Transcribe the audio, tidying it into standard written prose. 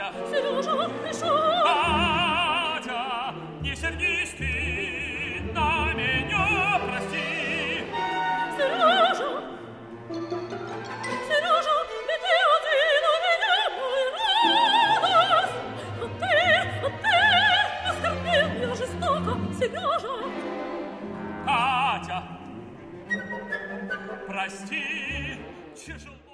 Катя! Сережа пришел! Катя, не сердись ты на меня, прости! Сережа! Сережа, ведь ты один у меня, мой радость! А ты оскорбил меня жестоко, Сережа! Катя, прости, тяжело.